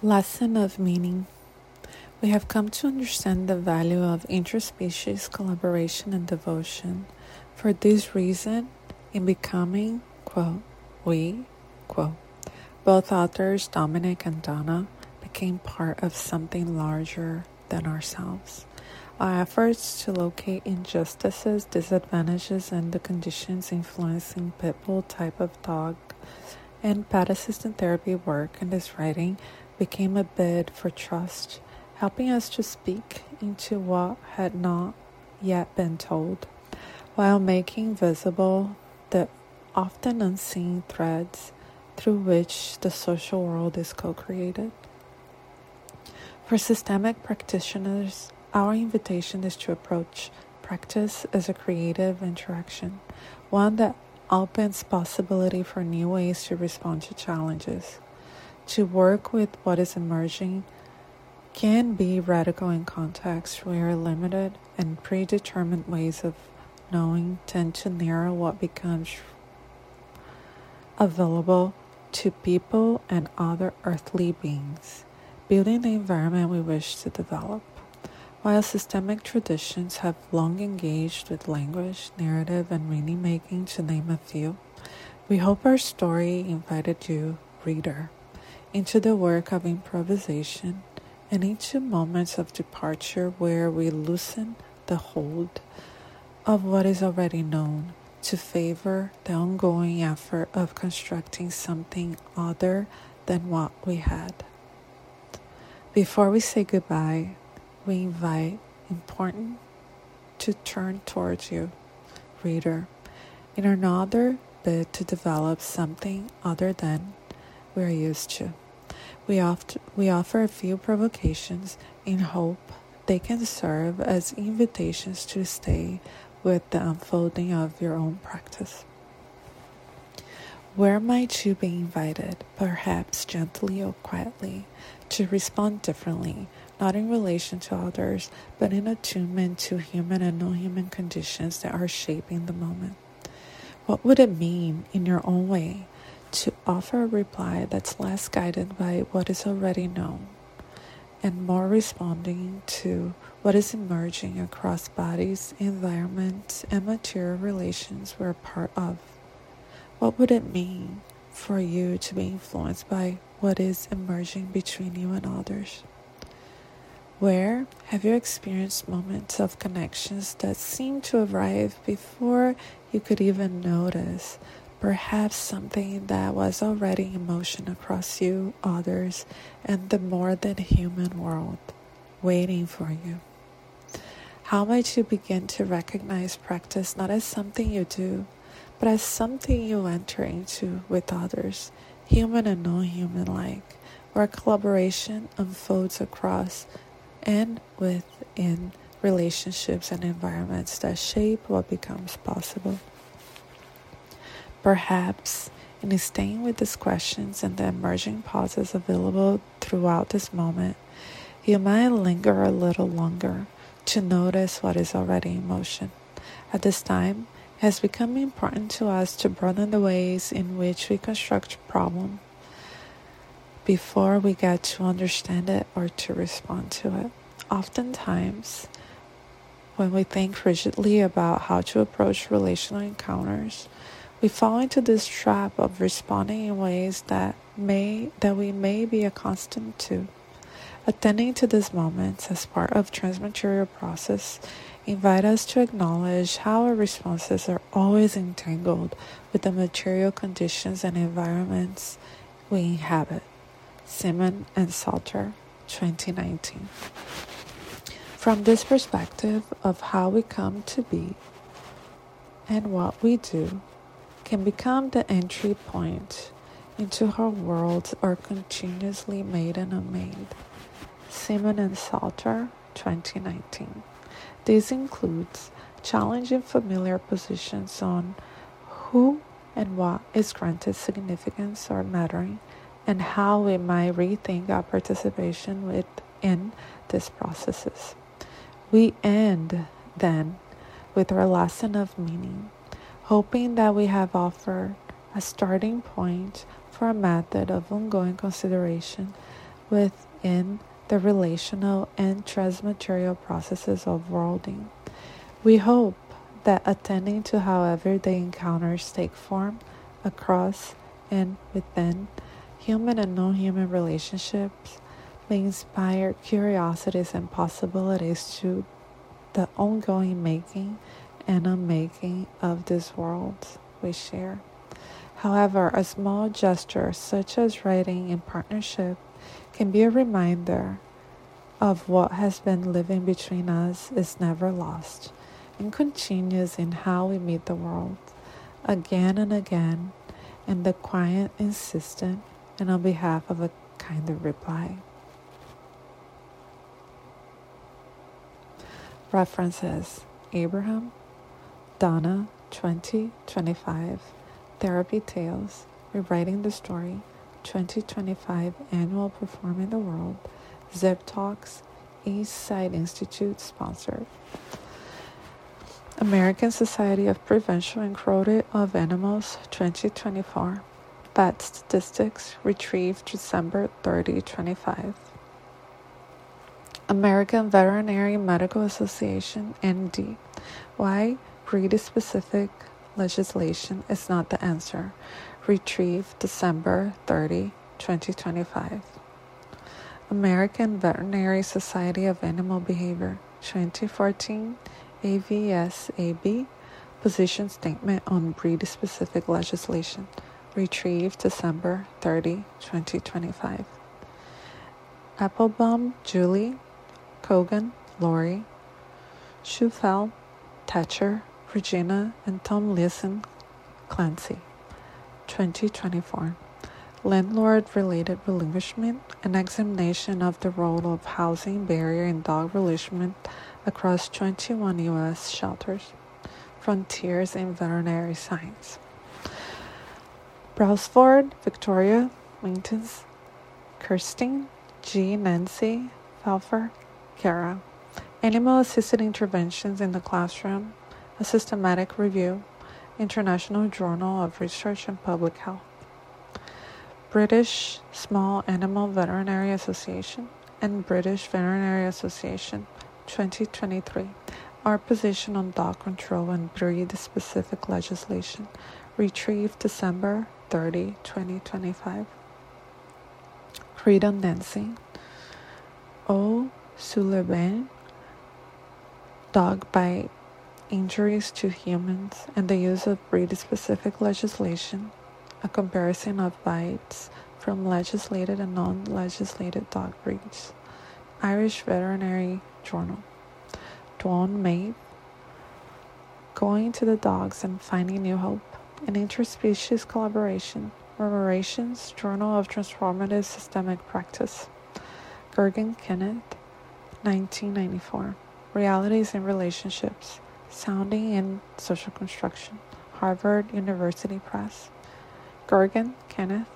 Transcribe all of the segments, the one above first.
Lesson of meaning. We have come to understand the value of interspecies collaboration and devotion. For this reason, in becoming, we, both authors Dominic and Donna became part of something larger than ourselves. Our efforts to locate injustices, disadvantages, and the conditions influencing pitbull type of dog and pet assistant therapy work in this writing became a bid for trust, helping us to speak into what had not yet been told, while making visible the often unseen threads through which the social world is co-created. For systemic practitioners, our invitation is to approach practice as a creative interaction, one that opens possibility for new ways to respond to challenges. To work with what is emerging can be radical in contexts where limited and predetermined ways of knowing tend to narrow what becomes available to people and other earthly beings, building the environment we wish to develop. While systemic traditions have long engaged with language, narrative, and meaning making, to name a few, we hope our story invited you, reader, into the work of improvisation and into moments of departure where we loosen the hold of what is already known to favor the ongoing effort of constructing something other than what we had. Before we say goodbye, we invite important to turn towards you, reader, in another bid to develop something other than we are used to. We offer a few provocations in hope they can serve as invitations to stay with the unfolding of your own practice. Where might you be invited, perhaps gently or quietly, to respond differently, not in relation to others, but in attunement to human and non-human conditions that are shaping the moment? What would it mean, in your own way, to offer a reply that's less guided by what is already known and more responding to what is emerging across bodies, environments, and material relations we're part of? What would it mean for you to be influenced by what is emerging between you and others? Where have you experienced moments of connections that seem to arrive before you could even notice? Perhaps something that was already in motion across you, others, and the more than human world, waiting for you. How might you begin to recognize practice not as something you do, but as something you enter into with others, human and non-human alike, where collaboration unfolds across and within relationships and environments that shape what becomes possible? Perhaps, in staying with these questions and the emerging pauses available throughout this moment, you might linger a little longer to notice what is already in motion. At this time, it has become important to us to broaden the ways in which we construct a problem before we get to understand it or to respond to it. Oftentimes, when we think rigidly about how to approach relational encounters, we fall into this trap of responding in ways that we may be accustomed to. Attending to these moments as part of transmaterial process invite us to acknowledge how our responses are always entangled with the material conditions and environments we inhabit. Simon and Salter, 2019. From this perspective of how we come to be and what we do can become the entry point into how worlds are continuously made and unmade. Simon and Salter, 2019. This includes challenging familiar positions on who and what is granted significance or mattering, and how we might rethink our participation within these processes. We end, then, with our lesson of meaning, hoping that we have offered a starting point for a method of ongoing consideration within the relational and transmaterial processes of worlding. We hope that attending to how everyday encounters take form across and within human and non-human relationships may inspire curiosities and possibilities to the ongoing making and unmaking of this world we share. However, a small gesture such as writing in partnership can be a reminder of what has been living between us is never lost and continues in how we meet the world again and again, and the quiet insistent and on behalf of a kinder reply. References: Abraham, Donna, 2025, Therapy Tales, Rewriting the Story, 2025 Annual Performing the World, Zip Talks, East Side Institute sponsored. American Society of Prevention and Cruelty of Animals, 2024. Vet Statistics, retrieved December 30, 25. American Veterinary Medical Association, ND. Why breed-specific legislation is not the answer. Retrieved December 30, 2025. American Veterinary Society of Animal Behavior, 2014. AVSAB, Position Statement on Breed-Specific Legislation, retrieved December 30, 2025. Applebaum, Julie, Kogan, Lori, Schufel, Thatcher, Regina, and Tomlinson Clancy, 2024. Landlord-related relinquishment, an examination of the role of housing barrier in dog relinquishment across 21 U.S. shelters. Frontiers in Veterinary Science. Brailsford, Victoria, Wintons, Kirsten, G. Nancy, Pfeiffer, Kara. Animal-assisted interventions in the classroom, a systematic review, International Journal of Research and Public Health. British Small Animal Veterinary Association and British Veterinary Association, 2023. Our position on dog control and breed-specific legislation, retrieved December 30, 2025. Redundancy. O. Sullivan, Dog Bite, Injuries to Humans, and the Use of Breed-Specific Legislation, a comparison of bites from legislated and non-legislated dog breeds. Irish Veterinary Journal. Dwan Maeve, Going to the Dogs and Finding New Hope, an interspecies collaboration. Murmurations, Journal of Transformative Systemic Practice. Gergen, Kenneth, 1994. Realities in Relationships, Sounding in Social Construction. Harvard University Press. Gergen, Kenneth,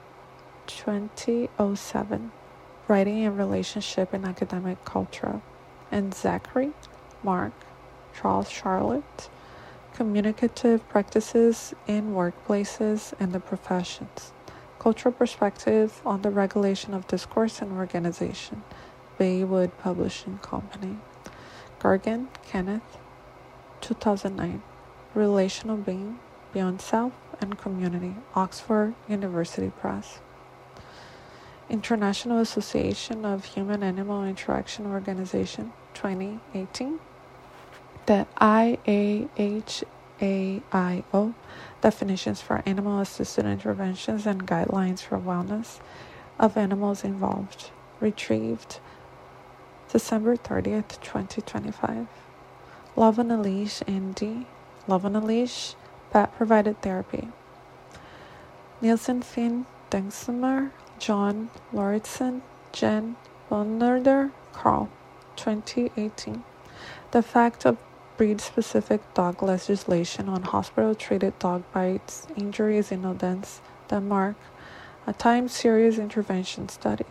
2007. Writing in Relationship in Academic Culture. And Zachary, Mark, Charles Charlotte, Communicative Practices in Workplaces and the Professions. Cultural Perspective on the Regulation of Discourse and Organization. Baywood Publishing Company. Gergen, Kenneth, 2009. Relational Being, Beyond Self and Community. Oxford University Press. International Association of Human-Animal Interaction Organization, 2018. The IAHAIO, Definitions for Animal-Assisted Interventions and Guidelines for Wellness of Animals Involved, retrieved December 30th, 2025. Love on a Leash, ND, Love on a Leash, Pet-Provided Therapy. Nielsen, Finn, Dengsimer, John Lauritsen, Jen Bonnerder, Carl, 2018. The Fact of Breed-Specific Dog Legislation on Hospital-Treated Dog Bites, Injuries in Odense, Denmark, a time series intervention study.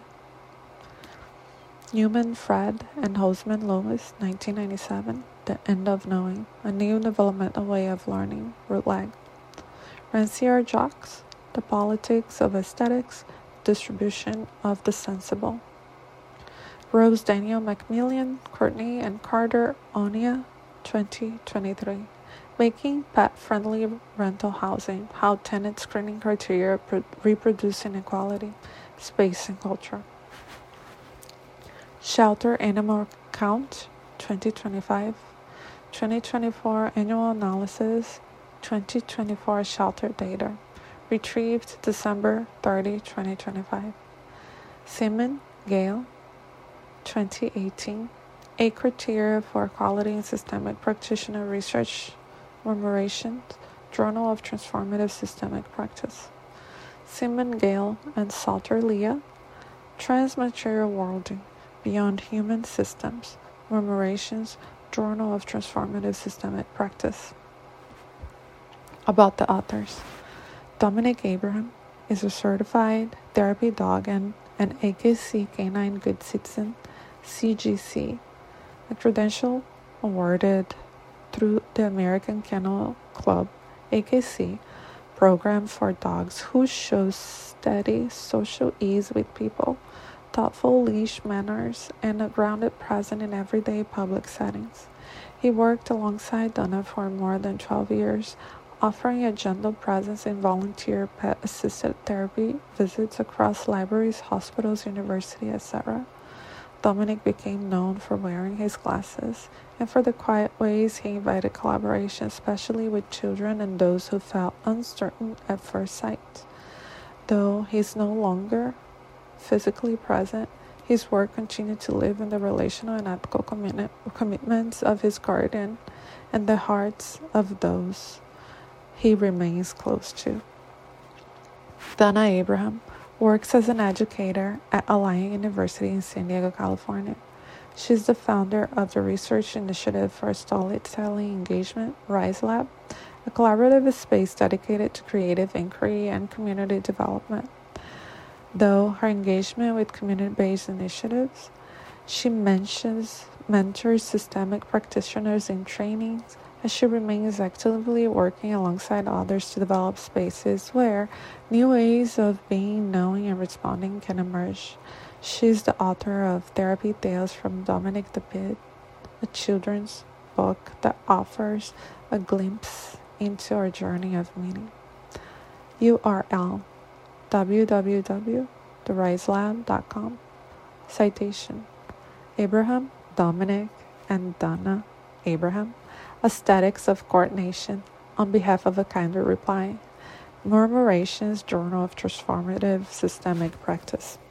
Newman, Fred, and Hosman, Lewis, 1997, The End of Knowing, a New Developmental Way of Learning, Rootleg. Rancière, Jacques, The Politics of Aesthetics, distribution of the sensible. Rose Daniel McMillan, Courtney and Carter Onia, 2023. Making pet-friendly rental housing, how tenant screening criteria reproduce inequality, space and culture. Shelter Animal Count, 2025. 2024 Annual Analysis, 2024 Shelter Data. Retrieved December 30, 2025. Simon, Gail, 2018. 8 Criteria for Quality in Systemic Practitioner Research, Murmurations, Journal of Transformative Systemic Practice. Simon, Gail, and Salter, Leah. Transmaterial Worlding, Beyond Human Systems, Murmurations, Journal of Transformative Systemic Practice. About the authors. Dominic Abraham is a certified therapy dog and an AKC Canine Good Citizen, CGC, a credential awarded through the American Kennel Club, AKC, program for dogs who show steady social ease with people, thoughtful leash manners, and a grounded presence in everyday public settings. He worked alongside Donna for more than 12 years, offering a gentle presence in volunteer pet-assisted therapy visits across libraries, hospitals, universities, etc. Dominic became known for wearing his glasses and for the quiet ways he invited collaboration, especially with children and those who felt uncertain at first sight. Though he's no longer physically present, his work continued to live in the relational and ethical commitments of his guardian and the hearts of those he remains close to. Donna Abraham works as an educator at Alliant University in San Diego, California. She's the founder of the research initiative for storytelling engagement, Rise Lab, a collaborative space dedicated to creative inquiry and community development. Though her engagement with community-based initiatives, she mentors systemic practitioners in trainings, as she remains actively working alongside others to develop spaces where new ways of being, knowing, and responding can emerge. She's the author of Therapy Tales from Dominic the Pit, a children's book that offers a glimpse into our journey of meaning. URL: www.theriselab.com. Citation: Abraham, Dominic, and Donna Abraham. Aesthetics of Coordination, on behalf of a kinder reply. Murmurations, Journal of Transformative Systemic Practice.